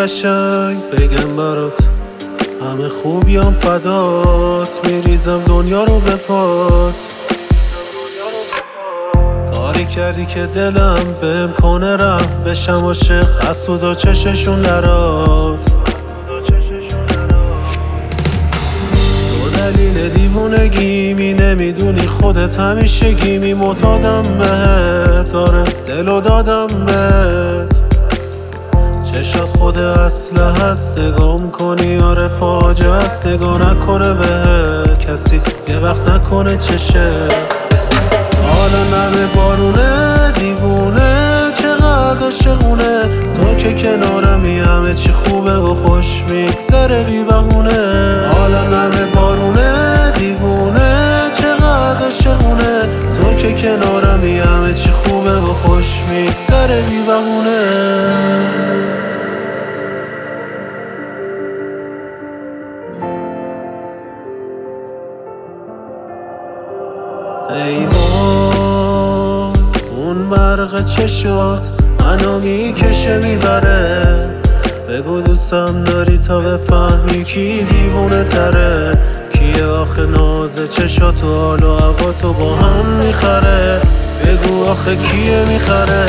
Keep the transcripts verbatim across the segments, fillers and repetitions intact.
قشنگ بگم برات، همه خوبیام فدات، میریزم دنیا رو به پات. کاری کردی که دلم بهم کنه رحم بشم عاشق از تو دا چششون نراد. تو دلیل دیوونگیمی، نمیدونی خودت همیشگیمی، معتادم بهت، آره دلو دادم بهت. چشات خود اسلحه هست، نگام کنی آره فاجعه است، نگاه نکنه بهت کسی یه وقت نکنه چشت. حالا نمه بارونه دیوونه چقدر عاشقونه، تو که کنارمی همه چی خوبه و خوش میگذره بی بهونه. حالا نمه بارونه دیوونه چقدر عاشقونه، تو که کنارمی همه چی خوبه و خوش میگذره بی بهونه. ای وای اون برق چشات منو میکشه میبره، بگو دوستم داری تا بفهمی کی دیوونه تره. کیه آخه ناز چشات و حال و هواتو با هم میخره، بگو آخه کیه میخره.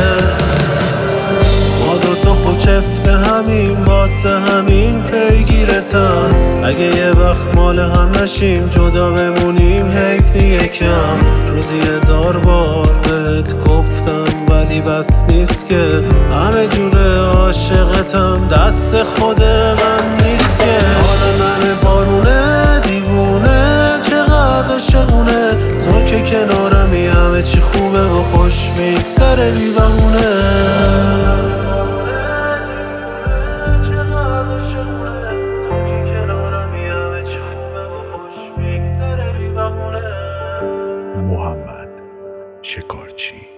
ما دوتا خود چفت همین واسه همین پیگیرتم، اگه یه وقت مال هم نشیم جدا بمونیم حیف یکم. روزی هزار بار بهت گفتم ولی بس نیست که، همه جوره عاشقتم دست خود من نیست که. حالا نمه بارونه دیوونه چقدر عاشقونه، تو که کنارمی همه چی خوبه و خوش میگذره بی بهونه. محمد شکارچی.